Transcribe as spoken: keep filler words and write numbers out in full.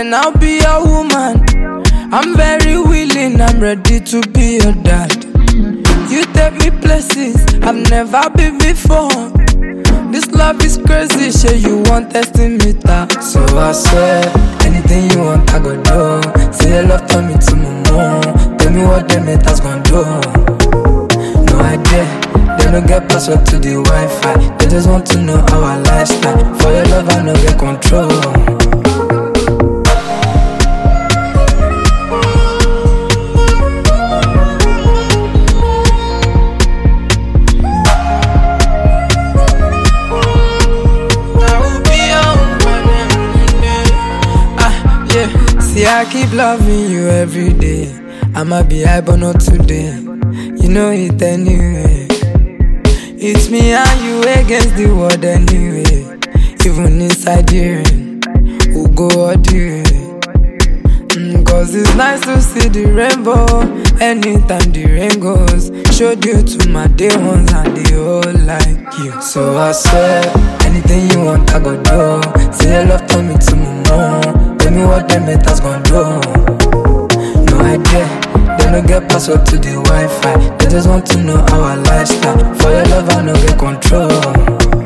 then I'll be your woman. I'm very willing, I'm ready to be your dad. You take me places I've never been before. This love is crazy, shit, you want testing me that. So I swear, anything you want I go do. Say your love turn me to my mom. Tell me what them haters gon' do. No idea, they don't get password to the Wi-Fi. They just want to know our lifestyle. For your love I no get control. See, I keep loving you every day. I'ma be high but not today. You know it anyway. It's me and you against the world anyway. Even inside the rain, we'll go all the way. mm, Cause it's nice to see the rainbow anytime the rain goes. Showed you to my day ones and they all like you. So I swear, anything you want I go do. Say your love turn me to my mom. Tell me what them haters gon' do. No idea, they don't get password to the Wi-Fi. They just want to know our lifestyle. For your love I no get control.